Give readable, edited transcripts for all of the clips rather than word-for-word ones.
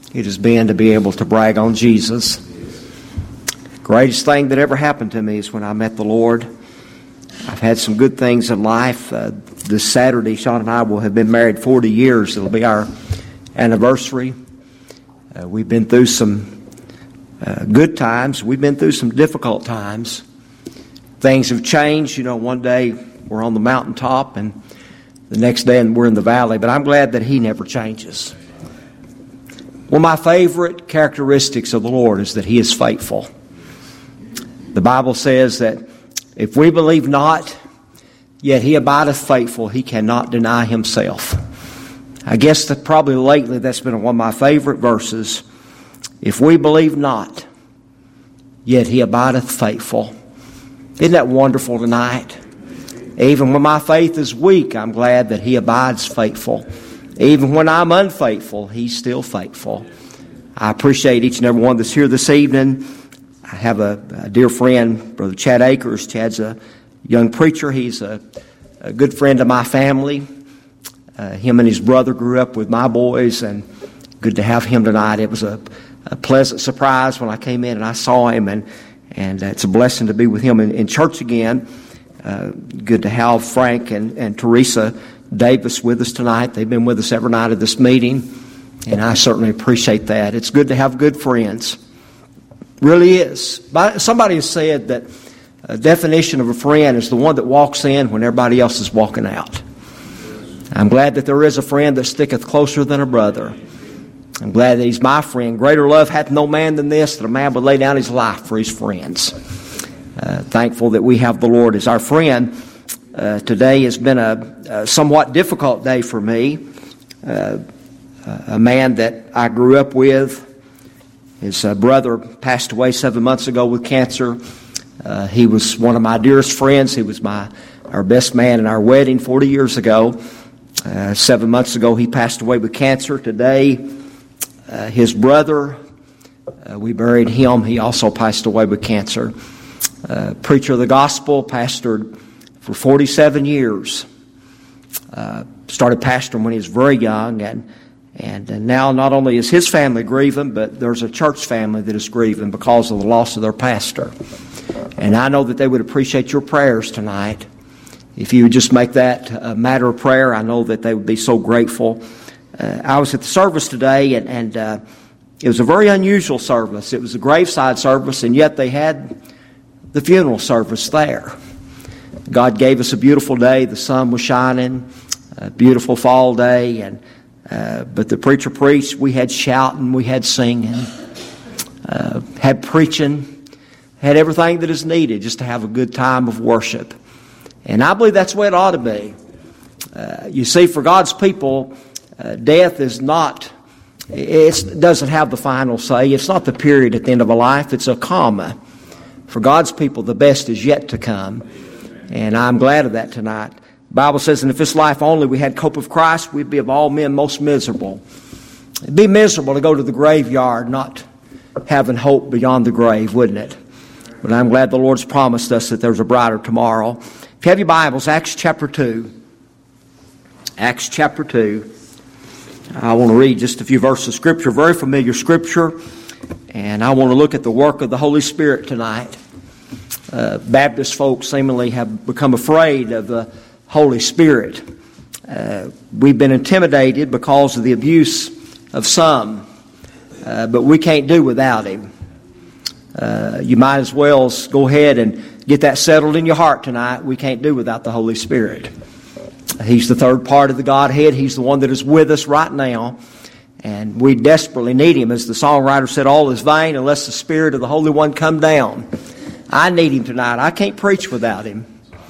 it has been to be able to brag on Jesus. Greatest thing that ever happened to me is when I met the Lord. I've had some good things in life. This Saturday, Sean and I will have been married 40 years. It'll be our anniversary. We've been through some good times. We've been through some difficult times. Things have changed. You know, one day we're on the mountaintop and the next day we're in the valley. But I'm glad that He never changes. One of my favorite characteristics of the Lord is that He is faithful. The Bible says that if we believe not, yet He abideth faithful, He cannot deny Himself. I guess that probably lately that's been one of my favorite verses. If we believe not, yet He abideth faithful. Isn't that wonderful tonight? Even when my faith is weak, I'm glad that He abides faithful. Even when I'm unfaithful, He's still faithful. I appreciate each and every one that's here this evening. I have a dear friend, Brother Chad Akers. Chad's a young preacher. He's a good friend of my family. Him and his brother grew up with my boys, and good to have him tonight. It was a pleasant surprise when I came in and I saw him, and it's a blessing to be with him in church again. Good to have Frank and Teresa Davis with us tonight. They've been with us every night of this meeting, and I certainly appreciate that. It's good to have good friends. Really is. Somebody has said that a definition of a friend is the one that walks in when everybody else is walking out. I'm glad that there is a friend that sticketh closer than a brother. I'm glad that He's my friend. Greater love hath no man than this, that a man would lay down his life for his friends. Thankful that we have the Lord as our friend. Today has been a somewhat difficult day for me. A man that I grew up with, his brother passed away 7 months ago with cancer. He was one of my dearest friends. He was our best man in our wedding 40 years ago. 7 months ago, he passed away with cancer. Today, his brother, we buried him. He also passed away with cancer. Preacher of the gospel, pastored for 47 years. Started pastoring when he was very young, and now not only is his family grieving, but there's a church family that is grieving because of the loss of their pastor. And I know that they would appreciate your prayers tonight. If you would just make that a matter of prayer, I know that they would be so grateful. I was at the service today, and it was a very unusual service. It was a graveside service, and yet they had the funeral service there. God gave us a beautiful day. The sun was shining, a beautiful fall day, but the preacher preached. We had shouting, we had singing, had preaching, had everything that is needed just to have a good time of worship. And I believe that's the way it ought to be. You see, for God's people, death is not, it doesn't have the final say. It's not the period at the end of a life. It's a comma. For God's people, the best is yet to come. And I'm glad of that tonight. The Bible says, and if this life only we had hope of Christ, we'd be of all men most miserable. It'd be miserable to go to the graveyard not having hope beyond the grave, wouldn't it? But I'm glad the Lord's promised us that there's a brighter tomorrow. If you have your Bibles, Acts chapter 2. Acts chapter 2. I want to read just a few verses of Scripture, very familiar Scripture. And I want to look at the work of the Holy Spirit tonight. Baptist folks seemingly have become afraid of the Holy Spirit. We've been intimidated because of the abuse of some. But we can't do without Him. You might as well go ahead and get that settled in your heart tonight. We can't do without the Holy Spirit. He's the third part of the Godhead. He's the one that is with us right now. And we desperately need Him. As the songwriter said, all is vain unless the Spirit of the Holy One come down. I need Him tonight. I can't preach without Him.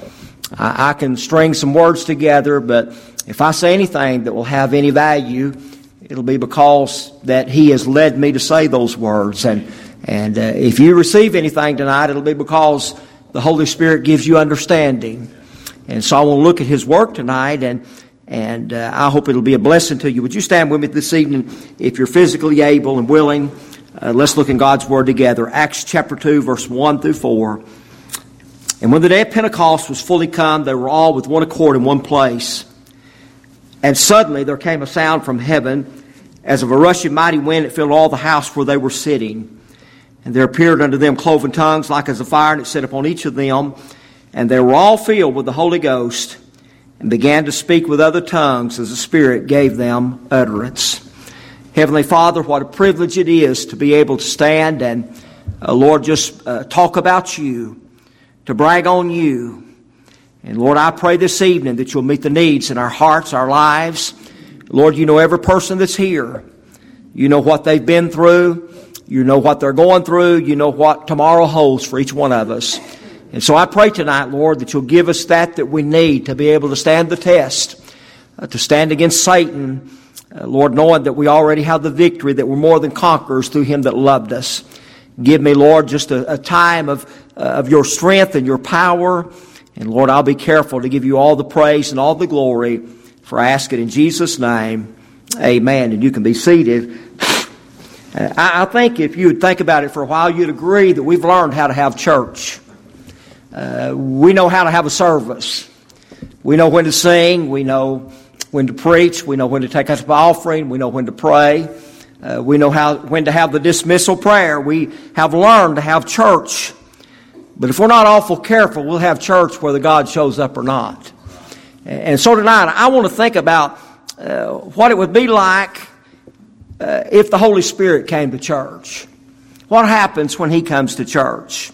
I can string some words together, but if I say anything that will have any value, it'll be because that He has led me to say those words. And if you receive anything tonight, it'll be because the Holy Spirit gives you understanding. And so I want to look at His work tonight, and I hope it'll be a blessing to you. Would you stand with me this evening if you're physically able and willing? Let's look in God's Word together. Acts chapter 2, verse 1 through 4. And when the day of Pentecost was fully come, they were all with one accord in one place. And suddenly there came a sound from heaven As of a rushing mighty wind, it filled all the house where they were sitting. And there appeared unto them cloven tongues like as a fire, and it set upon each of them. And they were all filled with the Holy Ghost, and began to speak with other tongues as the Spirit gave them utterance. Heavenly Father, what a privilege it is to be able to stand and, Lord, just talk about you, to brag on you. And Lord, I pray this evening that you'll meet the needs in our hearts, our lives. Lord, you know every person that's here. You know what they've been through. You know what they're going through. You know what tomorrow holds for each one of us. And so I pray tonight, Lord, that you'll give us that we need to be able to stand the test, to stand against Satan, Lord, knowing that we already have the victory, that we're more than conquerors through him that loved us. Give me, Lord, just a time of your strength and your power. And Lord, I'll be careful to give you all the praise and all the glory, for I ask it in Jesus' name. Amen. And you can be seated. I think if you would think about it for a while, you'd agree that we've learned how to have church. We know how to have a service. We know when to sing. We know when to preach. We know when to take up the offering. We know when to pray. We know when to have the dismissal prayer. We have learned to have church. But if we're not awful careful, we'll have church whether God shows up or not. And so tonight, I want to think about what it would be like if the Holy Spirit came to church. What happens when He comes to church?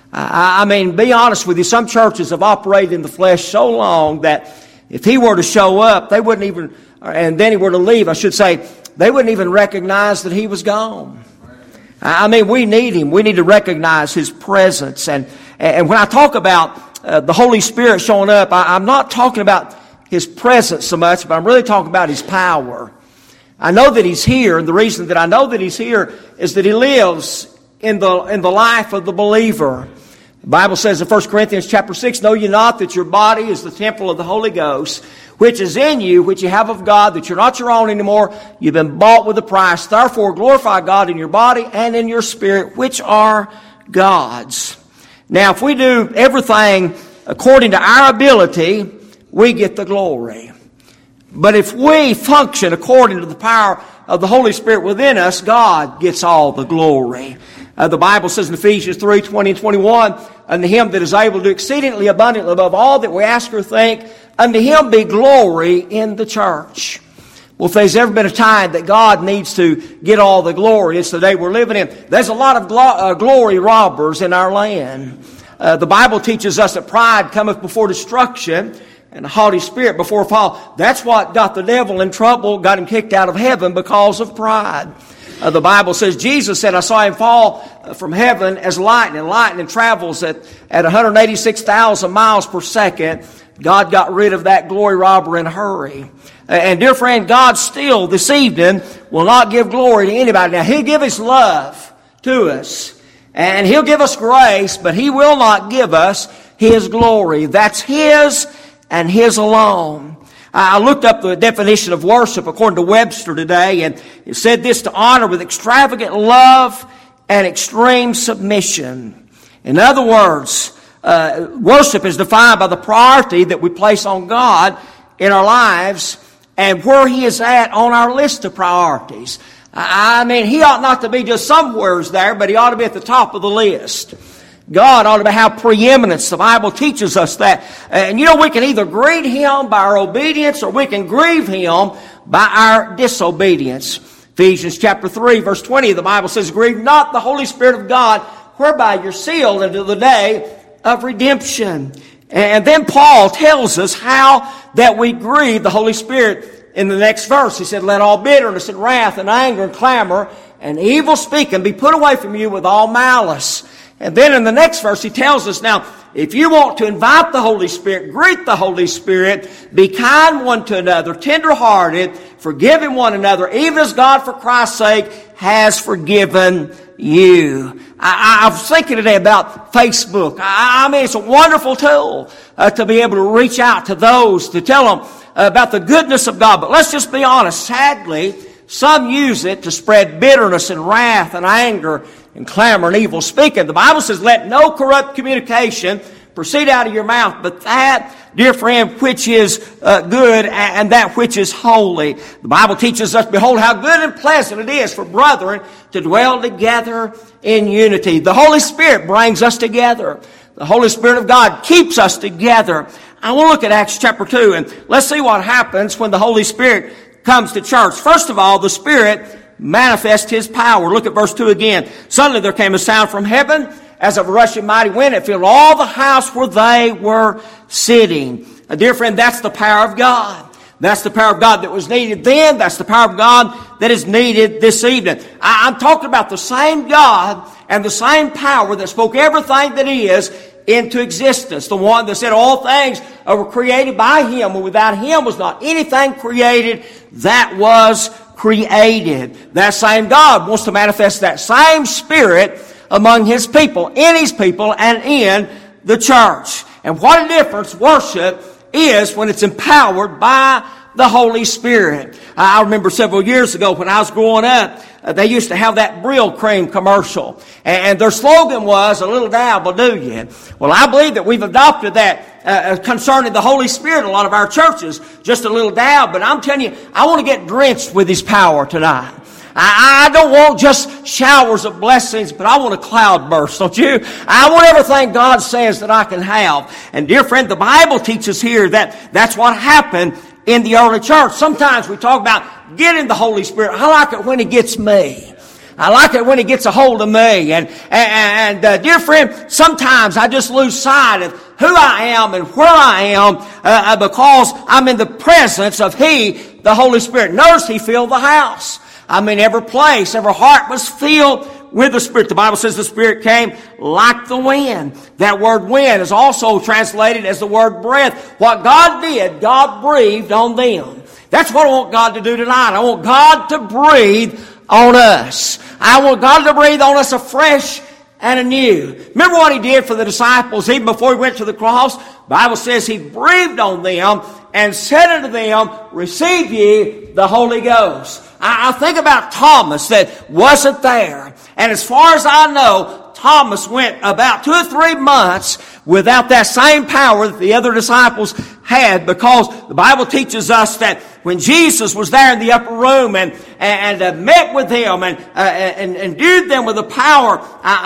I mean, be honest with you, some churches have operated in the flesh so long that if He were to show up, they wouldn't even, and then He were to leave, I should say, they wouldn't even recognize that He was gone. I mean, we need Him. We need to recognize His presence. And when I talk about the Holy Spirit showing up, I'm not talking about His presence so much, but I'm really talking about His power. I know that He's here, and the reason that I know that He's here is that He lives in the life of the believer. The Bible says in 1 Corinthians chapter 6, know ye not that your body is the temple of the Holy Ghost, which is in you, which you have of God, that you're not your own anymore. You've been bought with a price. Therefore glorify God in your body and in your spirit, which are God's. Now, if we do everything according to our ability, we get the glory. But if we function according to the power of the Holy Spirit within us, God gets all the glory. The Bible says in Ephesians 3, 20 and 21, unto Him that is able to do exceedingly abundantly above all that we ask or think, unto Him be glory in the church. Well, if there's ever been a time that God needs to get all the glory, it's the day we're living in. There's a lot of glory robbers in our land. The Bible teaches us that pride cometh before destruction, and a haughty spirit before a fall. That's what got the devil in trouble, got him kicked out of heaven because of pride. The Bible says, Jesus said, I saw Him fall from heaven as lightning. Lightning travels at 186,000 miles per second. God got rid of that glory robber in a hurry. And dear friend, God still this evening will not give glory to anybody. Now, He'll give His love to us, and He'll give us grace, but He will not give us His glory. That's His and His alone. I looked up the definition of worship according to Webster today, and it said this: to honor with extravagant love and extreme submission. In other words, worship is defined by the priority that we place on God in our lives and where He is at on our list of priorities. I mean, He ought not to be just somewheres there, but He ought to be at the top of the list. God ought to have preeminence. The Bible teaches us that. And you know, we can either greet Him by our obedience or we can grieve Him by our disobedience. Ephesians chapter 3, verse 20, the Bible says, grieve not the Holy Spirit of God, whereby you're sealed unto the day of redemption. And then Paul tells us how that we grieve the Holy Spirit in the next verse. He said, let all bitterness and wrath and anger and clamor and evil speaking be put away from you with all malice. And then in the next verse, he tells us, now, if you want to invite the Holy Spirit, greet the Holy Spirit, be kind one to another, tender-hearted, forgiving one another, even as God, for Christ's sake, has forgiven you. I was thinking today about Facebook. I mean, it's a wonderful tool to be able to reach out to those, to tell them about the goodness of God. But let's just be honest. Sadly, some use it to spread bitterness and wrath and anger and clamor and evil speaking. The Bible says, let no corrupt communication proceed out of your mouth, but that dear friend, which is good and that which is holy. The Bible teaches us, behold, how good and pleasant it is for brethren to dwell together in unity. The Holy Spirit brings us together. The Holy Spirit of God keeps us together. I want to look at Acts chapter 2, and let's see what happens when the Holy Spirit comes to church. First of all, the Spirit manifests His power. Look at verse 2 again. Suddenly there came a sound from heaven as of a rushing mighty wind. It filled all the house where they were sitting. Dear friend, that's the power of God. That's the power of God that was needed then. That's the power of God that is needed this evening. I'm talking about the same God and the same power that spoke everything that is into existence. The one that said all things were created by Him, and without Him was not anything created that was created. That same God wants to manifest that same Spirit among His people, in His people, and in the church. And what a difference worship is when it's empowered by the Holy Spirit. I remember several years ago when I was growing up, they used to have that Brill Cream commercial. And their slogan was, a little dab will do you. Well, I believe that we've adopted that concerning the Holy Spirit in a lot of our churches. Just a little dab. But I'm telling you, I want to get drenched with His power tonight. I don't want just showers of blessings, but I want a cloud burst, don't you? I want everything God says that I can have. And dear friend, the Bible teaches here that that's what happened in the early church. Sometimes we talk about getting the Holy Spirit. I like it when He gets me. I like it when He gets a hold of me. And dear friend, sometimes I just lose sight of who I am and where I am because I'm in the presence of He, the Holy Spirit. Notice He filled the house. I mean, every place, every heart was filled with the Spirit. The Bible says the Spirit came like the wind. That word wind is also translated as the word breath. What God did, God breathed on them. That's what I want God to do tonight. I want God to breathe on us. I want God to breathe on us afresh and anew. Remember what He did for the disciples even before He went to the cross? The Bible says He breathed on them and said unto them, receive ye the Holy Ghost. I think about Thomas that wasn't there. And as far as I know, Thomas went about 2 or 3 months without that same power that the other disciples had, because the Bible teaches us that when Jesus was there in the upper room and met with them and endued them with the power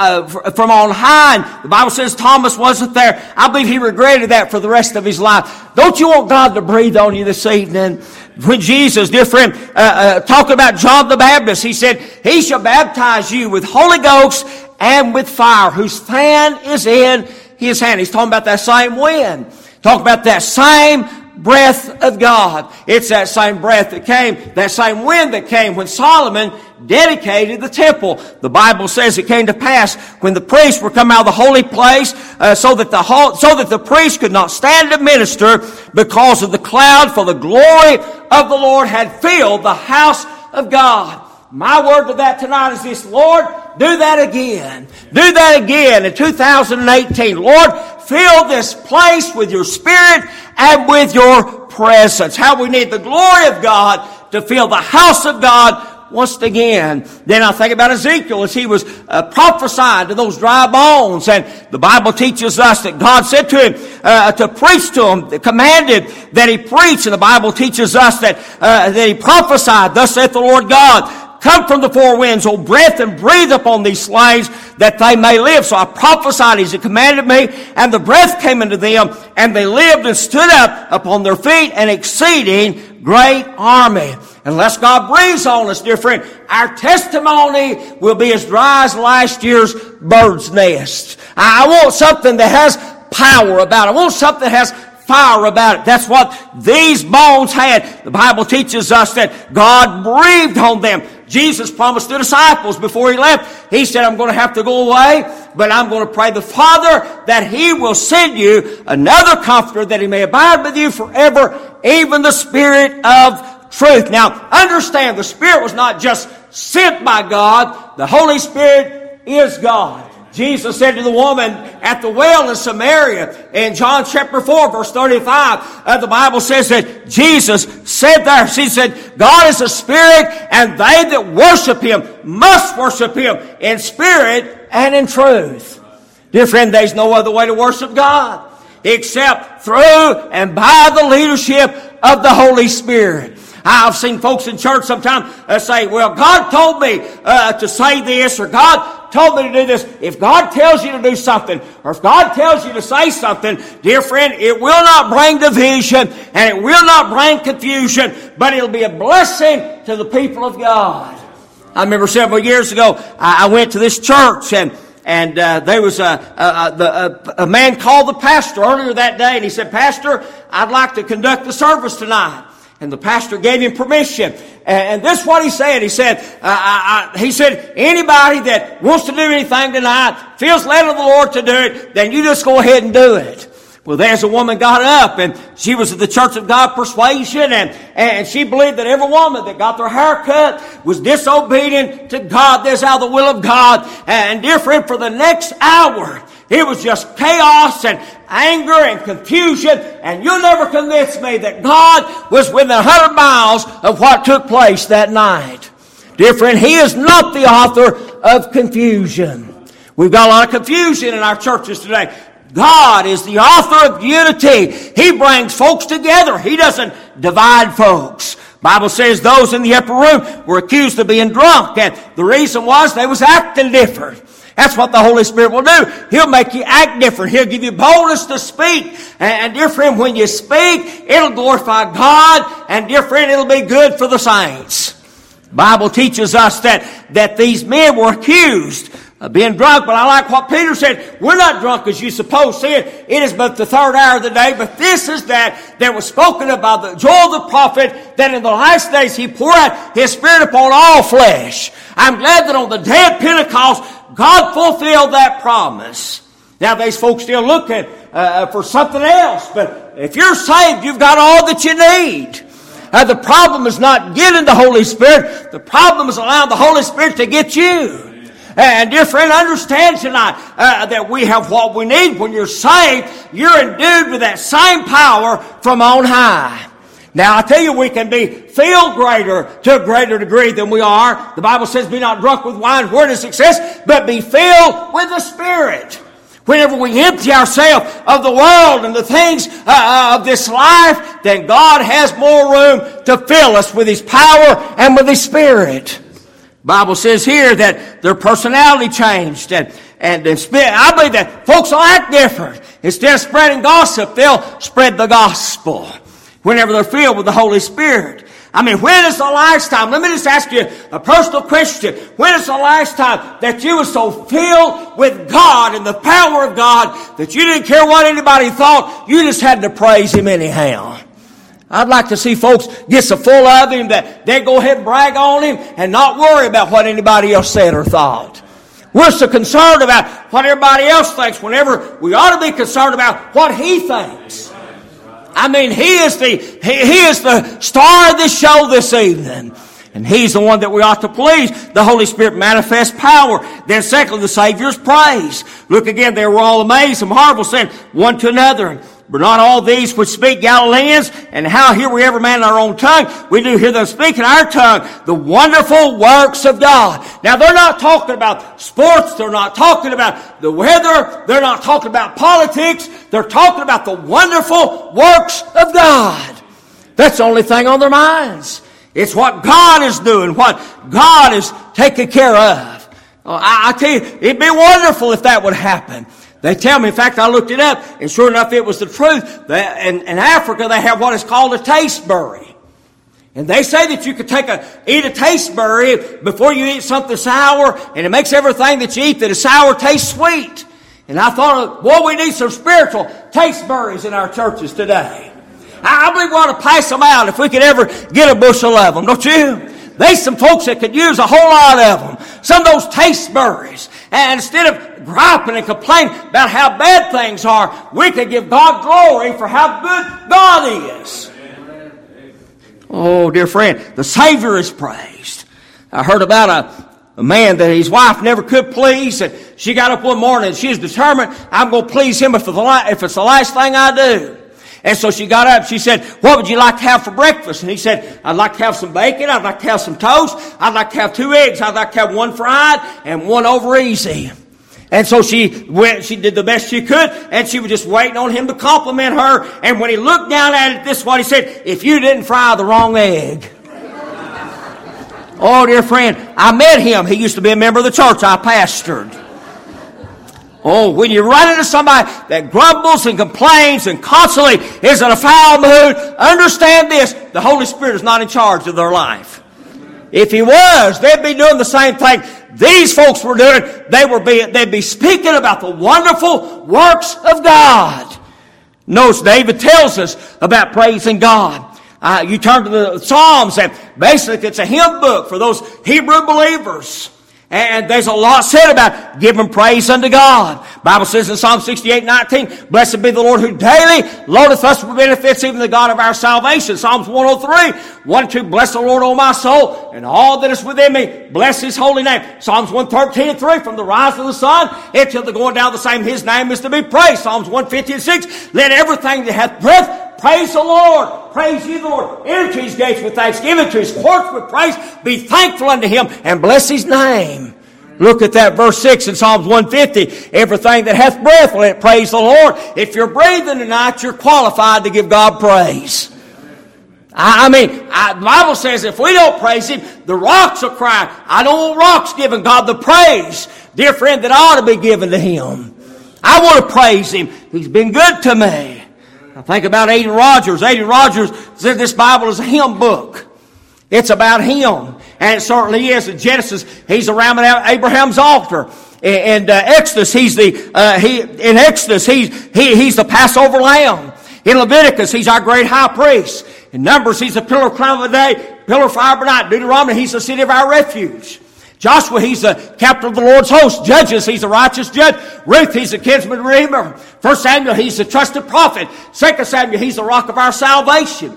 from on high, and the Bible says Thomas wasn't there. I believe he regretted that for the rest of his life. Don't you want God to breathe on you this evening? When Jesus, dear friend, talked about John the Baptist, he said, he shall baptize you with Holy Ghost and with fire, whose fan is in His hand. He's talking about that same wind. Talking about that same breath of God. It's that same breath that came, that same wind that came when Solomon dedicated the temple. The Bible says it came to pass when the priests were come out of the holy place, so that the priest could not stand to minister because of the cloud, for the glory of the Lord had filled the house of God. My word to that tonight is this: Lord, do that again. Do that again in 2018. Lord, fill this place with your Spirit and with your presence. How we need the glory of God to fill the house of God once again. Then I think about Ezekiel as he was prophesying to those dry bones. And the Bible teaches us that God said to him to preach to him, commanded that he preach. And the Bible teaches us that he prophesied, thus saith the Lord God, come from the four winds, O breath, and breathe upon these slaves that they may live. So I prophesied as He commanded me, and the breath came into them, and they lived and stood up upon their feet, an exceeding great army. Unless God breathes on us, dear friend, our testimony will be as dry as last year's bird's nest. I want something that has power about it. I want something that has fire about it. That's what these bones had. The Bible teaches us that God breathed on them. Jesus promised the disciples before He left, He said, I'm going to have to go away, but I'm going to pray the Father that He will send you another Comforter, that He may abide with you forever, even the Spirit of truth. Now, understand, the Spirit was not just sent by God. The Holy Spirit is God. Jesus said to the woman at the well in Samaria in John chapter 4 verse 35, the Bible says that Jesus said there, He said, God is a spirit, and they that worship Him must worship Him in spirit and in truth. Dear friend, there's no other way to worship God. except through and by the leadership of the Holy Spirit. I've seen folks in church sometimes say, well, God told me to say this, or God told me to do this. If God tells you to do something, or if God tells you to say something, dear friend, it will not bring division, and it will not bring confusion, but it'll be a blessing to the people of God. I remember several years ago, I went to this church, and there was a man called the pastor earlier that day, and he said, Pastor, I'd like to conduct the service tonight. And the pastor gave him permission. And this is what he said. He said, anybody that wants to do anything tonight, feels led of the Lord to do it, then you just go ahead and do it. Well, there's a woman got up, and she was at the Church of God Persuasion, and she believed that every woman that got their hair cut was disobedient to God. That's out of the will of God. And dear friend, for the next hour, it was just chaos and anger and confusion, and you'll never convince me that God was within 100 miles of what took place that night. Dear friend, He is not the author of confusion. We've got a lot of confusion in our churches today. God is the author of unity. He brings folks together. He doesn't divide folks. The Bible says those in the upper room were accused of being drunk, and the reason was they was acting different. That's what the Holy Spirit will do. He'll make you act different. He'll give you boldness to speak. And dear friend, when you speak, it'll glorify God. And dear friend, it'll be good for the saints. The Bible teaches us that these men were accused of being drunk. But I like what Peter said. We're not drunk as you suppose. See, it is but the third hour of the day. But this is that was spoken of by the Joel the prophet, that in the last days He pour out His Spirit upon all flesh. I'm glad that on the day of Pentecost, God fulfilled that promise. Now, these folks still looking for something else. But if you're saved, you've got all that you need. The problem is not getting the Holy Spirit. The problem is allowing the Holy Spirit to get you. And dear friend, understand tonight that we have what we need. When you're saved, you're endued with that same power from on high. Now, I tell you, we can be filled to a greater degree than we are. The Bible says, be not drunk with wine, where is success, but be filled with the Spirit. Whenever we empty ourselves of the world and the things of this life, then God has more room to fill us with His power and with His Spirit. The Bible says here that their personality changed, and I believe that folks will act different. Instead of spreading gossip, they'll spread the gospel whenever they're filled with the Holy Spirit. I mean, when is the last time, let me just ask you a personal question, when is the last time that you were so filled with God and the power of God that you didn't care what anybody thought, you just had to praise Him anyhow? I'd like to see folks get so full of Him that they go ahead and brag on Him and not worry about what anybody else said or thought. We're so concerned about what everybody else thinks whenever we ought to be concerned about what He thinks. I mean, He is the star of this show this evening. And He's the one that we ought to please. The Holy Spirit manifests power. Then secondly, the Savior's praise. Look again, they were all amazed and marveled, saying one to another, but not all these which speak Galileans, and how hear we every man in our own tongue? We do hear them speak in our tongue the wonderful works of God. Now, they're not talking about sports. They're not talking about the weather. They're not talking about politics. They're talking about the wonderful works of God. That's the only thing on their minds. It's what God is doing, what God is taking care of. I tell you, it'd be wonderful if that would happen. They tell me, in fact, I looked it up, and sure enough, it was the truth. In Africa, they have what is called a tasteberry. And they say that you could eat a tasteberry before you eat something sour, and it makes everything that you eat that is sour taste sweet. And I thought, boy, we need some spiritual tasteberries in our churches today. I believe we ought to pass them out if we could ever get a bushel of them, don't you? There's some folks that could use a whole lot of them. Some of those tasteberries. And instead of griping and complaining about how bad things are, we could give God glory for how good God is. Oh, dear friend, the Savior is praised. I heard about a man that his wife never could please, and she got up one morning and she was determined, I'm going to please him if it's the last thing I do. And so she got up, she said, what would you like to have for breakfast? And he said, I'd like to have some bacon, I'd like to have some toast, I'd like to have 2 eggs, I'd like to have one fried and one over easy. And so she went, she did the best she could, and she was just waiting on him to compliment her. And when he looked down at it, this is what he said: "If you didn't fry the wrong egg." Oh, dear friend, I met him. He used to be a member of the church I pastored. Oh, when you run into somebody that grumbles and complains and constantly is in a foul mood, understand this: the Holy Spirit is not in charge of their life. If He was, they'd be doing the same thing these folks were doing. They'd be speaking about the wonderful works of God. Notice David tells us about praising God. You turn to the Psalms, and basically it's a hymn book for those Hebrew believers. And there's a lot said about giving praise unto God. The Bible says in Psalm 68:19, "Blessed be the Lord who daily loadeth us with benefits, even the God of our salvation." Psalms 103:1-2, "Bless the Lord, O my soul, and all that is within me. Bless His holy name." Psalms 113:3, "From the rise of the sun until the going down of the same, His name is to be praised." Psalms 150:6, "Let everything that hath breath praise the Lord. Praise ye the Lord. Enter to His gates with thanksgiving, to His courts with praise. Be thankful unto Him, and bless His name." Look at that, verse 6 in Psalms 150. "Everything that hath breath, let it praise the Lord." If you're breathing tonight, you're qualified to give God praise. The Bible says if we don't praise Him, the rocks will cry. I don't want rocks giving God the praise, dear friend, that ought to be given to Him. I want to praise Him. He's been good to me. I think about Adrian Rogers. Adrian Rogers said this Bible is a hymn book. It's about Him. And it certainly is. In Genesis, He's around Abraham's altar. In Exodus, He's the Passover lamb. In Leviticus, He's our great high priest. In Numbers, He's the pillar of cloud of the day, pillar of fire by night. Deuteronomy, He's the city of our refuge. Joshua, He's the captain of the Lord's host. Judges, He's the righteous judge. Ruth, He's the kinsman redeemer. 1 Samuel, He's the trusted prophet. 2 Samuel, He's the rock of our salvation.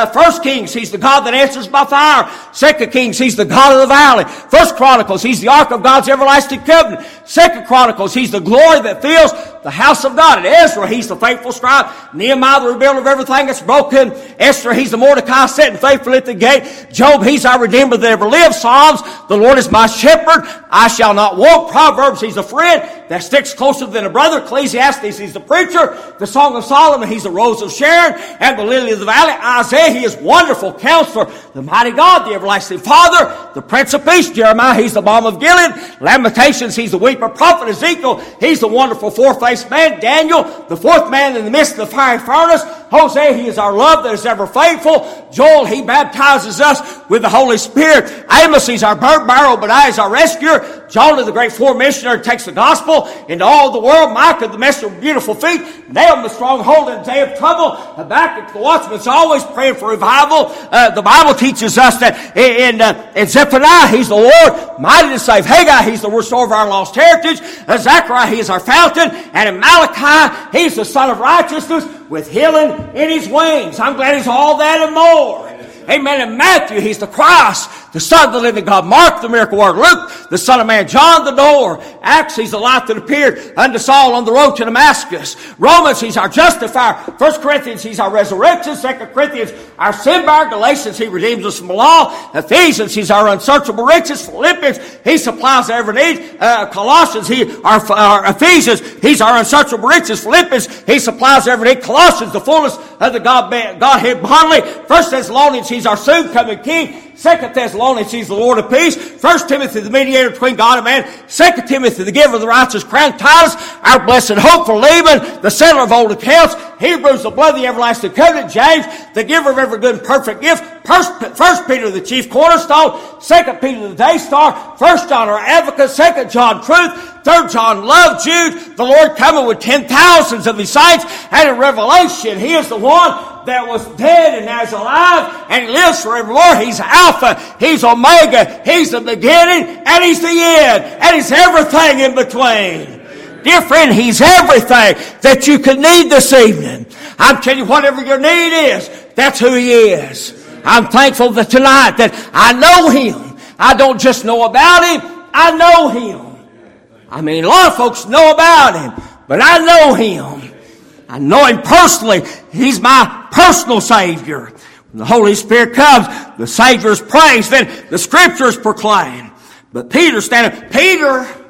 1 Kings, He's the God that answers by fire. 2 Kings, He's the God of the valley. 1 Chronicles, He's the ark of God's everlasting covenant. 2 Chronicles, He's the glory that fills the house of God. And Ezra, He's the faithful scribe. Nehemiah, the rebuilder of everything that's broken. Esther, He's the Mordecai sitting faithful at the gate. Job, He's our Redeemer that ever lived. Psalms, the Lord is my shepherd, I shall not want. Proverbs, He's a friend that sticks closer than a brother. Ecclesiastes, He's the preacher. The Song of Solomon, He's the rose of Sharon and the lily of the valley. Isaiah, He is wonderful counselor, the mighty God, the everlasting Father, the Prince of Peace. Jeremiah, He's the balm of Gilead. Lamentations, He's the weeper prophet. Ezekiel, He's the wonderful four-faced man. Daniel, the fourth man in the midst of the fiery furnace. Hosea, He is our love that is ever faithful. Joel, He baptizes us with the Holy Spirit. Amos, He's our burden bearer. Obadiah is our rescuer. Jonah, the great foreign missionary, takes the gospel into all the world. Micah, the messenger of beautiful feet. Nahum, the stronghold in the day of trouble. Habakkuk, the watchman, is always praying for revival. The Bible teaches us that in Zephaniah, He's the Lord, mighty to save. Haggai, He's the restorer of our lost heritage. Zechariah, He is our fountain. And in Malachi, He's the Son of righteousness with healing in His wings. I'm glad He's all that and more. Amen. In Matthew, He's the Christ, the Son of the living God. Mark, the miracle worker. Luke, the Son of Man. John, the door. Acts, He's the light that appeared unto Saul on the road to Damascus. Romans, He's our justifier. 1 Corinthians, He's our resurrection. 2 Corinthians, our sin bearer. Galatians, He redeems us from the law. Ephesians, He's our unsearchable riches. Philippians, He supplies every need. Colossians, Ephesians, He's our unsearchable riches. Philippians, He supplies every need. Colossians, the fullness of the Godhead bodily. 1 Thessalonians, He's our soon coming King. 2 Thessalonians, He's the Lord of peace. 1 Timothy, the mediator between God and man. 2 Timothy, the giver of the righteous crown. Titus, our blessed hope for leaving, the settler of old accounts. Hebrews, the blood of the everlasting covenant. James, the giver of every good and perfect gift. 1 Peter, the chief cornerstone. 2 Peter, the day star. 1 John, our advocate. 2 John, truth. 3 John, love. Jude, the Lord coming with 10,000s of His saints. And in Revelation, He is the one that was dead and now is alive and He lives forevermore. He's Alpha, He's Omega, He's the beginning and He's the end, and He's everything in between. Dear friend, He's everything that you could need this evening. I'm telling you, whatever your need is, that's who He is. I'm thankful that tonight that I know Him. I don't just know about Him, I know Him. A lot of folks know about Him, but I know Him. I know Him personally. He's my personal Savior. When the Holy Spirit comes, the Savior is praised, then the Scriptures proclaim. But Peter standing, Peter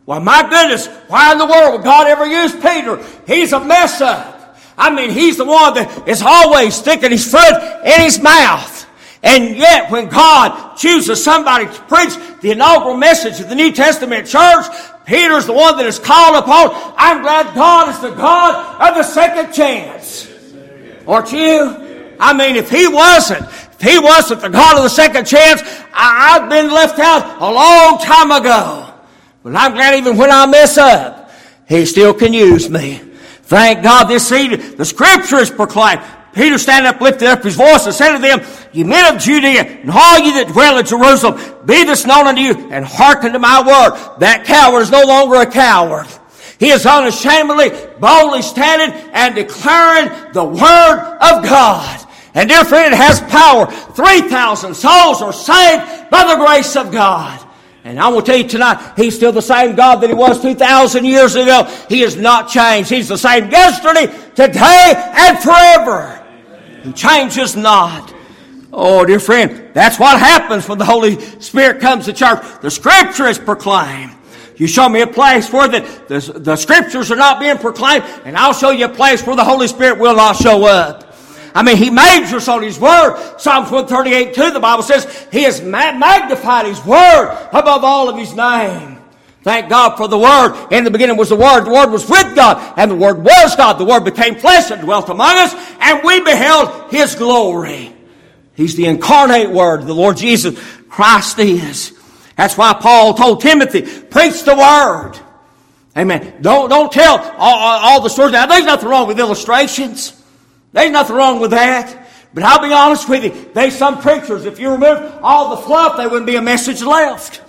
Well, my goodness, why in the world would God ever use Peter? He's a mess up. I mean, he's the one that is always sticking his foot in his mouth. And yet, when God chooses somebody to preach the inaugural message of the New Testament church, Peter's the one that is called upon. I'm glad God is the God of the second chance. Aren't you? I mean, if He wasn't the God of the second chance, I've been left out a long time ago. But I'm glad even when I mess up, He still can use me. Thank God this evening, the Scripture is proclaimed. Peter standing up, lifted up his voice and said to them, "Ye men of Judea, and all ye that dwell in Jerusalem, be this known unto you, and hearken to my word." That coward is no longer a coward. He is unashamedly, boldly standing and declaring the word of God. And dear friend, it has power. 3,000 souls are saved by the grace of God. And I will tell you tonight, He's still the same God that He was 2,000 years ago. He has not changed. He's the same yesterday, today, and forever. He changes not. Oh, dear friend, that's what happens when the Holy Spirit comes to church. The Scripture is proclaimed. You show me a place where the Scriptures are not being proclaimed, and I'll show you a place where the Holy Spirit will not show up. I mean, He majors on His Word. Psalms 138:2, the Bible says, He has magnified His Word above all of His name. Thank God for the Word. In the beginning was the Word was with God, and the Word was God. The Word became flesh and dwelt among us, and we beheld His glory. He's the incarnate Word, the Lord Jesus Christ is. That's why Paul told Timothy, preach the Word. Amen. Don't tell all the stories. Now, there's nothing wrong with illustrations. There's nothing wrong with that. But I'll be honest with you, there's some preachers, if you remove all the fluff, there wouldn't be a message left.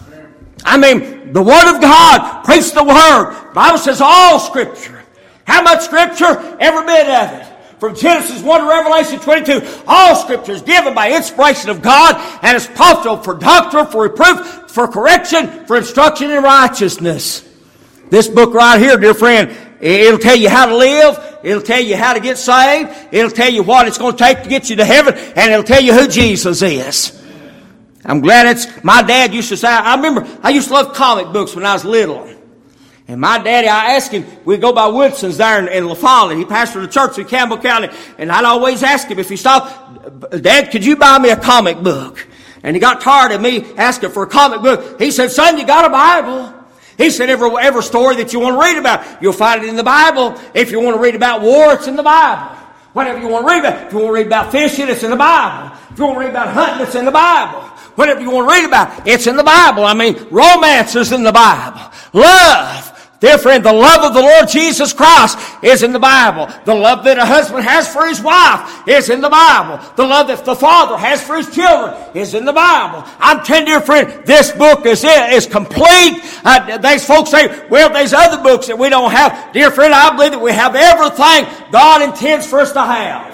I mean, the Word of God, preach the Word. The Bible says all Scripture. How much Scripture? Every bit of it. From Genesis 1 to Revelation 22, all Scripture is given by inspiration of God and is profitable for doctrine, for reproof, for correction, for instruction in righteousness. This book right here, dear friend, it'll tell you how to live. It'll tell you how to get saved. It'll tell you what it's going to take to get you to heaven. And it'll tell you who Jesus is. I'm glad my dad used to say, I remember I used to love comic books when I was little. And my daddy, I asked him, we'd go by Woodson's there in La Follette. He pastored a church in Campbell County. And I'd always ask him if he stopped, Dad, could you buy me a comic book? And he got tired of me asking for a comic book. He said, son, you got a Bible. He said, every story that you want to read about, you'll find it in the Bible. If you want to read about war, it's in the Bible. Whatever you want to read about. If you want to read about fishing, it's in the Bible. If you want to read about hunting, it's in the Bible. Whatever you want to read about, it's in the Bible. I mean, romance is in the Bible. Love. Dear friend, the love of the Lord Jesus Christ is in the Bible. The love that a husband has for his wife is in the Bible. The love that the father has for his children is in the Bible. I'm telling you, dear friend, this book is complete. These folks say, well, there's other books that we don't have. Dear friend, I believe that we have everything God intends for us to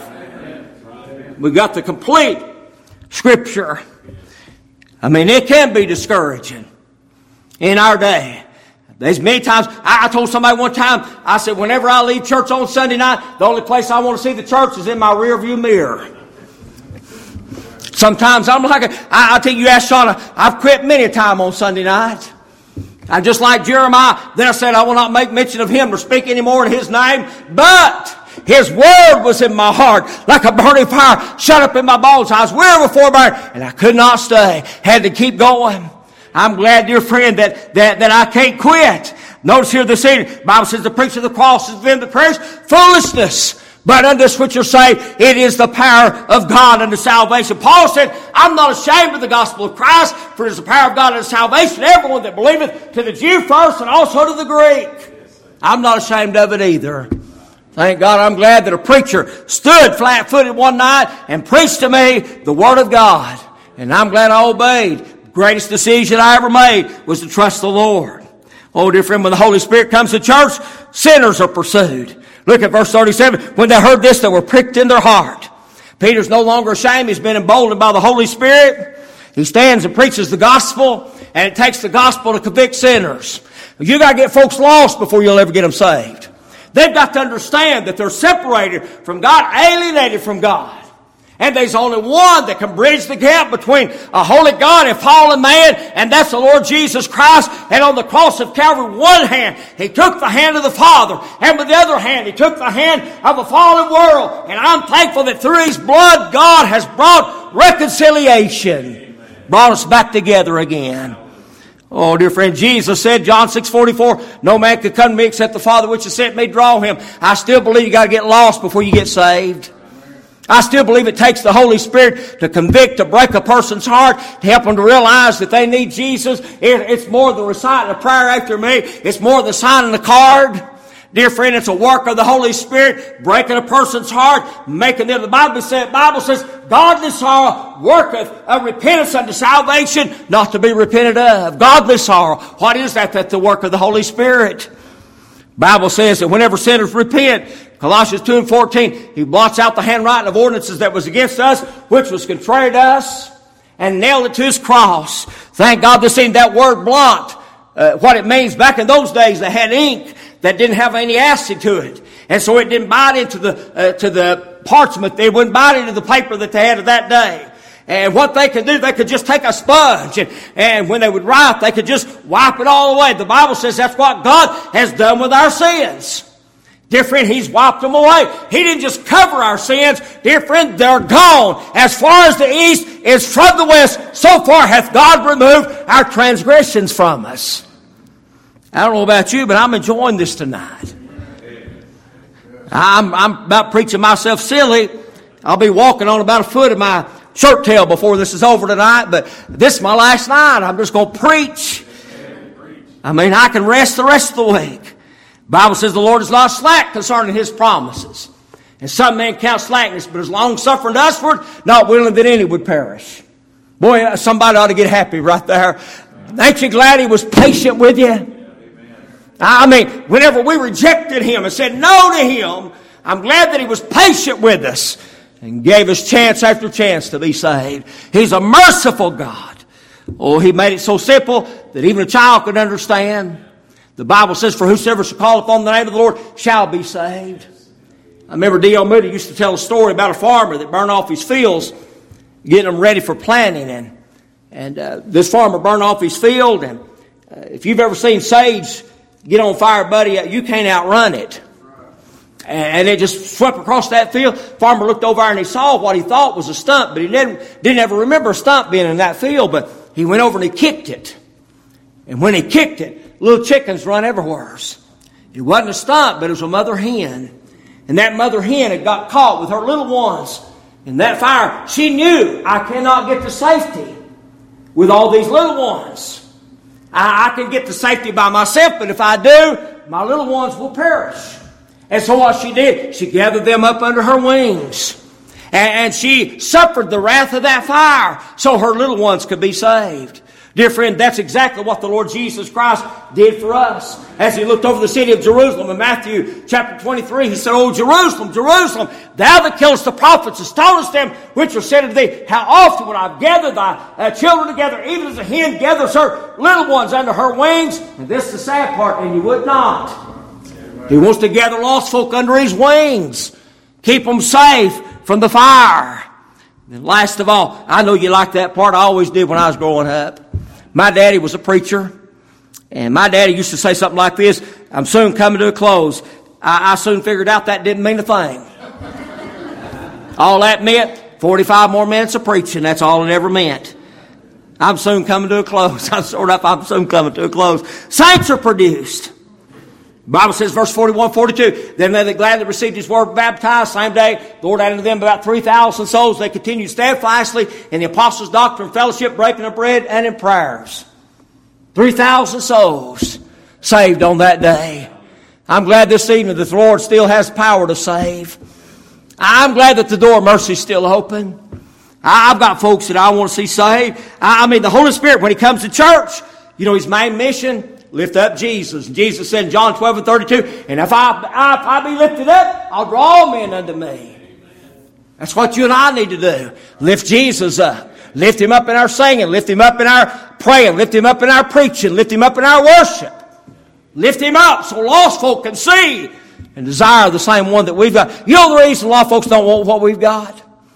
have. We've got the complete Scripture. I mean, it can be discouraging in our day. There's many times, I told somebody one time, I said, whenever I leave church on Sunday night, the only place I want to see the church is in my rearview mirror. Sometimes I'm like, I tell you, ask Shauna, I've quit many a time on Sunday night. I'm just like Jeremiah. Then I said, I will not make mention of him or speak any more in his name, but His Word was in my heart like a burning fire shut up in my bones. I was weary before burning, and I could not stay. Had to keep going. I'm glad, dear friend, that I can't quit. Notice here this evening, the Bible says the preaching of the cross is them that perish foolishness. But unto us which are saved, it is the power of God unto salvation. Paul said, I'm not ashamed of the gospel of Christ, for it is the power of God unto salvation to everyone that believeth, to the Jew first and also to the Greek. I'm not ashamed of it either. Thank God, I'm glad that a preacher stood flat-footed one night and preached to me the Word of God. And I'm glad I obeyed. Greatest decision I ever made was to trust the Lord. Oh, dear friend, when the Holy Spirit comes to church, sinners are pursued. Look at verse 37. When they heard this, they were pricked in their heart. Peter's no longer ashamed. He's been emboldened by the Holy Spirit. He stands and preaches the gospel, and it takes the gospel to convict sinners. You got to get folks lost before you'll ever get them saved. They've got to understand that they're separated from God, alienated from God. And there's only one that can bridge the gap between a holy God and fallen man, and that's the Lord Jesus Christ. And on the cross of Calvary, one hand, He took the hand of the Father, and with the other hand, He took the hand of a fallen world. And I'm thankful that through His blood, God has brought reconciliation, brought us back together again. Oh, dear friend, Jesus said, John 6:44, no man could come to me except the Father which has sent me draw him. I still believe you got to get lost before you get saved. I still believe it takes the Holy Spirit to convict, to break a person's heart, to help them to realize that they need Jesus. It's more than reciting a prayer after me. It's more than signing a card. Dear friend, it's a work of the Holy Spirit, breaking a person's heart, making them. The Bible says, godly sorrow worketh a repentance unto salvation, not to be repented of. Godly sorrow. What is that? That's the work of the Holy Spirit. Bible says that whenever sinners repent, Colossians 2:14, He blots out the handwriting of ordinances that was against us, which was contrary to us, and nailed it to His cross. Thank God this ain't that word blot. What it means, back in those days, they had ink that didn't have any acid to it. And so it didn't bite into the parchment. They wouldn't bite into the paper that they had of that day. And what they could do, they could just take a sponge, and when they would write, they could just wipe it all away. The Bible says that's what God has done with our sins. Dear friend, He's wiped them away. He didn't just cover our sins. Dear friend, they're gone. As far as the east is from the west, so far hath God removed our transgressions from us. I don't know about you, but I'm enjoying this tonight. I'm about preaching myself silly. I'll be walking on about a foot of my shirt tail before this is over tonight, but this is my last night. I'm just going to preach. I mean, I can rest the rest of the week. The Bible says the Lord is not slack concerning His promises. And some men count slackness, but is long-suffering to usward, not willing that any would perish. Boy, somebody ought to get happy right there. Ain't you glad He was patient with you? I mean, whenever we rejected Him and said no to Him, I'm glad that He was patient with us and gave us chance after chance to be saved. He's a merciful God. Oh, He made it so simple that even a child could understand. The Bible says, for whosoever shall call upon the name of the Lord shall be saved. I remember D.L. Moody used to tell a story about a farmer that burned off his fields, getting them ready for planting. And this farmer burned off his field, and if you've ever seen sage get on fire, buddy, you can't outrun it. And it just swept across that field. Farmer looked over and he saw what he thought was a stump, but he didn't ever remember a stump being in that field. But he went over and he kicked it. And when he kicked it, little chickens run everywhere. It wasn't a stump, but it was a mother hen. And that mother hen had got caught with her little ones in that fire. She knew, I cannot get to safety with all these little ones. I can get to safety by myself, but if I do, my little ones will perish. And so what she did, she gathered them up under her wings. And she suffered the wrath of that fire so her little ones could be saved. Dear friend, that's exactly what the Lord Jesus Christ did for us. As He looked over the city of Jerusalem in Matthew chapter 23, He said, O Jerusalem, Jerusalem, thou that killest the prophets, and stonest them which are said unto thee, how often would I gather thy children together, even as a hen gathers her little ones under her wings. And this is the sad part, and you would not. He wants to gather lost folk under His wings. Keep them safe from the fire. And last of all, I know you like that part. I always did when I was growing up. My daddy was a preacher. And my daddy used to say something like this, I'm soon coming to a close. I soon figured out that didn't mean a thing. All that meant, 45 more minutes of preaching. That's all it ever meant. I'm soon coming to a close. I'm soon coming to a close. Saints are produced. The Bible says, verse 41, 42, then they that gladly received His word baptized, same day, the Lord added to them about 3,000 souls. They continued steadfastly in the apostles' doctrine, fellowship, breaking of bread, and in prayers. 3,000 souls saved on that day. I'm glad this evening that the Lord still has power to save. I'm glad that the door of mercy is still open. I've got folks that I want to see saved. I mean, the Holy Spirit, when He comes to church, you know, His main mission, lift up Jesus. And Jesus said in John 12 and 32, and if I be lifted up, I'll draw all men unto me. That's what you and I need to do. Lift Jesus up. Lift Him up in our singing. Lift Him up in our praying. Lift Him up in our preaching. Lift Him up in our worship. Lift Him up so lost folk can see and desire the same one that we've got. You know the reason a lot of folks don't want what we've got?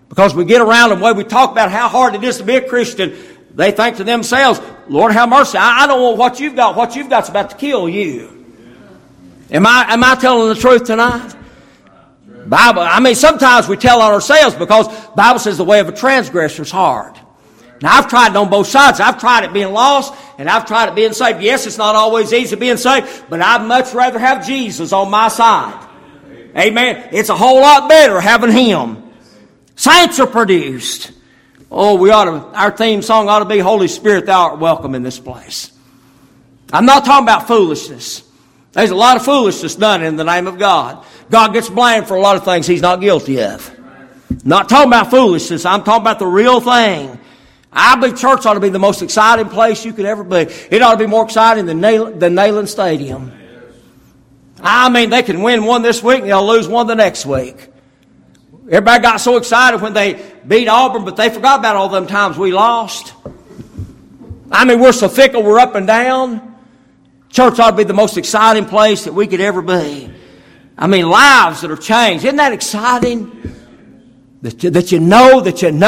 Because we get around and the way we talk about how hard it is to be a Christian, they think to themselves, Lord, have mercy. I don't want what you've got. What you've got's about to kill you. Am I telling the truth tonight? Sometimes we tell on ourselves because the Bible says the way of a transgressor is hard. Now, I've tried it on both sides. I've tried it being lost, and I've tried it being saved. Yes, it's not always easy being saved, but I'd much rather have Jesus on my side. Amen. It's a whole lot better having Him. Saints are produced. Oh, our theme song ought to be, Holy Spirit, Thou art welcome in this place. I'm not talking about foolishness. There's a lot of foolishness done in the name of God. God gets blamed for a lot of things He's not guilty of. Not talking about foolishness. I'm talking about the real thing. I believe church ought to be the most exciting place you could ever be. It ought to be more exciting than Neyland Stadium. They can win one this week and they'll lose one the next week. Everybody got so excited when they beat Auburn, but they forgot about all them times we lost. We're so fickle, we're up and down. Church ought to be the most exciting place that we could ever be. Lives that are changed. Isn't that exciting? That you know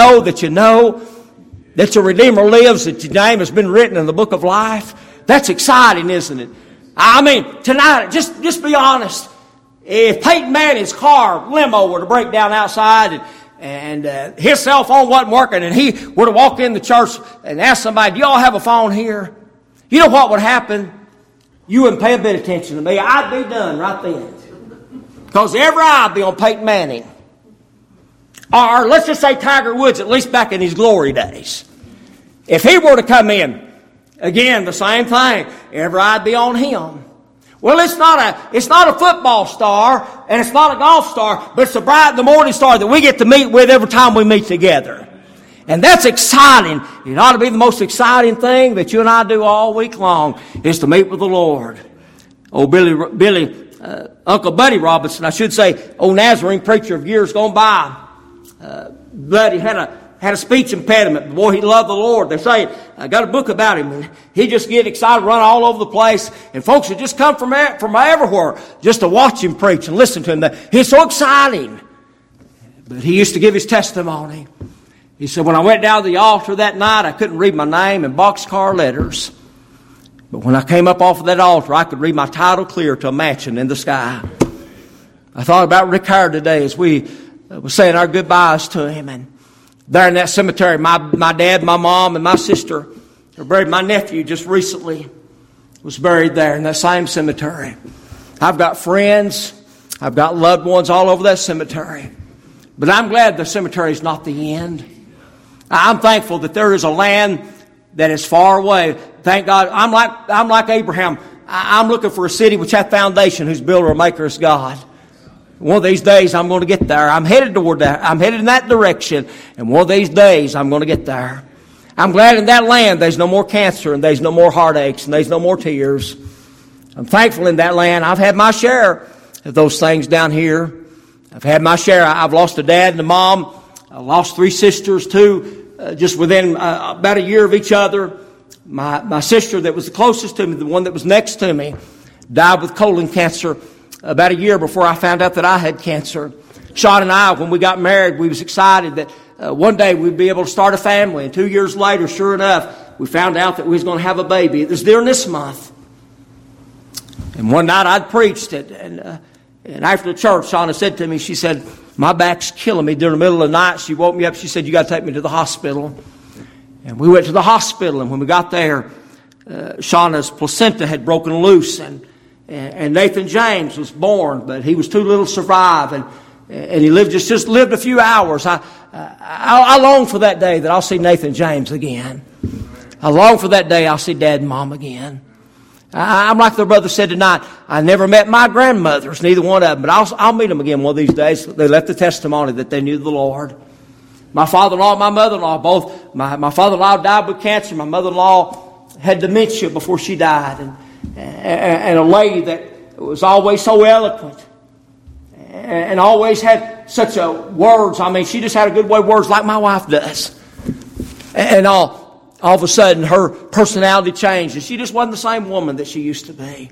that your Redeemer lives, that your name has been written in the book of life. That's exciting, isn't it? Tonight, just be honest. If Peyton Manning's car limo were to break down outside and his cell phone wasn't working and he were to walk in the church and ask somebody, do y'all have a phone here? You know what would happen? You wouldn't pay a bit of attention to me. I'd be done right then. Because every eye would be on Peyton Manning. Or let's just say Tiger Woods, at least back in his glory days. If he were to come in, again, the same thing. Every eye would be on him. Well, it's not a football star, and it's not a golf star, but it's the bright and the morning star that we get to meet with every time we meet together. And that's exciting. It ought to be the most exciting thing that you and I do all week long, is to meet with the Lord. Uncle Buddy Robinson, I should say, old Nazarene preacher of years gone by. Buddy had a speech impediment. Boy, he loved the Lord. They say, I got a book about him. And he just get excited, run all over the place. And folks would just come from everywhere just to watch him preach and listen to him. He's so exciting. But he used to give his testimony. He said, when I went down to the altar that night, I couldn't read my name in boxcar letters. But when I came up off of that altar, I could read my title clear to a mansion in the sky. I thought about Rick Howard today as we were saying our goodbyes to him. And there in that cemetery, my dad, my mom, and my sister were buried. My nephew just recently was buried there in that same cemetery. I've got friends. I've got loved ones all over that cemetery. But I'm glad the cemetery is not the end. I'm thankful that there is a land that is far away. Thank God. I'm like Abraham. I'm looking for a city which hath foundation, whose builder or maker is God. One of these days I'm going to get there. I'm headed toward that. I'm headed in that direction. And one of these days I'm going to get there. I'm glad in that land there's no more cancer and there's no more heartaches and there's no more tears. I'm thankful in that land. I've had my share of those things down here. I've had my share. I've lost a dad and a mom. I lost 3 sisters too, just within about a year of each other. My sister that was the closest to me, the one that was next to me, died with colon cancer about a year before I found out that I had cancer. Sean and I, when we got married, we was excited that one day we'd be able to start a family. And 2 years later, sure enough, we found out that we was going to have a baby. It was during this month. And one night I'd preached it, and after the church, Shauna said to me, she said, my back's killing me. During the middle of the night, she woke me up. She said, you got to take me to the hospital. And we went to the hospital, and when we got there, Shauna's placenta had broken loose, and Nathan James was born, but he was too little to survive, and he just lived a few hours. I long for that day that I'll see Nathan James again. I long for that day I'll see Dad and Mom again. I'm like their brother said tonight, I never met my grandmothers, neither one of them, but I'll meet them again one of these days. They left the testimony that they knew the Lord. My father-in-law and my mother-in-law, both, my father-in-law died with cancer. My mother-in-law had dementia before she died. And a lady that was always so eloquent and always had such words. She just had a good way of words like my wife does. And all of a sudden, her personality changed, and she just wasn't the same woman that she used to be.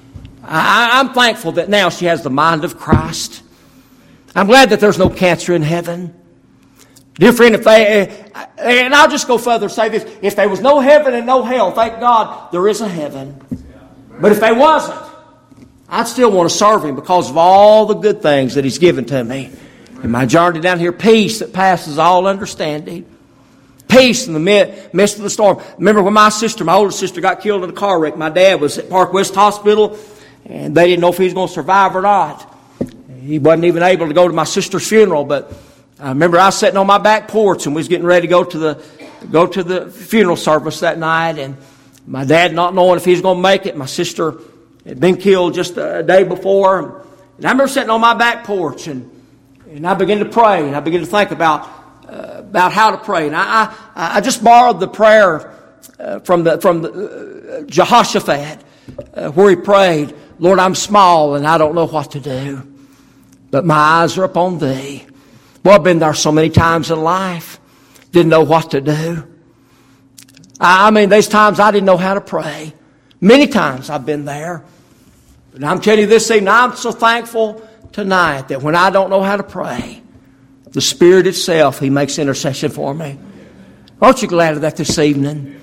I'm thankful that now she has the mind of Christ. I'm glad that there's no cancer in heaven. Dear friend, and I'll just go further and say this, if there was no heaven and no hell, thank God there is a heaven. But if there wasn't, I'd still want to serve Him because of all the good things that He's given to me. In my journey down here, peace that passes all understanding. Peace in the midst of the storm. Remember when my oldest sister, got killed in a car wreck. My dad was at Park West Hospital, and they didn't know if he was going to survive or not. He wasn't even able to go to my sister's funeral, but I remember I was sitting on my back porch and we was getting ready to go to the funeral service that night, and my dad not knowing if he was going to make it. My sister had been killed just a day before, and I remember sitting on my back porch and I began to pray, and I began to think about how to pray. And I just borrowed the prayer from the Jehoshaphat where he prayed, Lord, I'm small and I don't know what to do, but my eyes are upon Thee. Well, I've been there so many times in life, didn't know what to do. I mean, there's times I didn't know how to pray. Many times I've been there. But I'm telling you this evening, I'm so thankful tonight that when I don't know how to pray, the Spirit itself, He makes intercession for me. Aren't you glad of that this evening?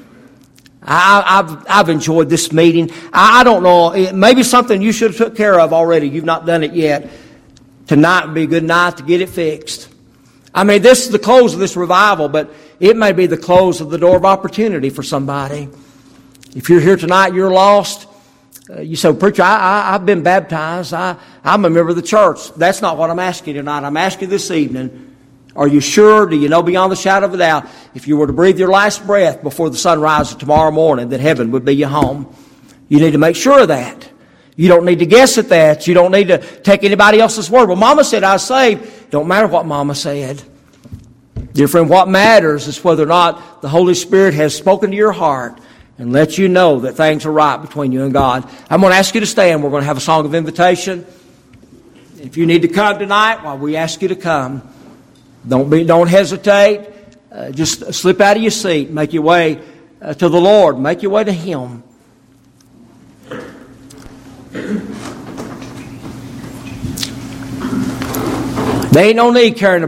I've enjoyed this meeting. I don't know, it may be something you should have took care of already. You've not done it yet. Tonight would be a good night to get it fixed. I mean, this is the close of this revival, but it may be the close of the door of opportunity for somebody. If you're here tonight, you're lost. You say, preacher, I've been baptized. I'm a member of the church. That's not what I'm asking you tonight. I'm asking you this evening, are you sure? Do you know beyond the shadow of a doubt, if you were to breathe your last breath before the sun rises tomorrow morning, that heaven would be your home? You need to make sure of that. You don't need to guess at that. You don't need to take anybody else's word. Well, Mama said I was saved. Don't matter what Mama said. Dear friend, what matters is whether or not the Holy Spirit has spoken to your heart and let you know that things are right between you and God. I'm going to ask you to stand. We're going to have a song of invitation. If you need to come tonight, well, we ask you to come. Don't hesitate. Just slip out of your seat. Make your way to the Lord. Make your way to Him. There ain't no need carrying a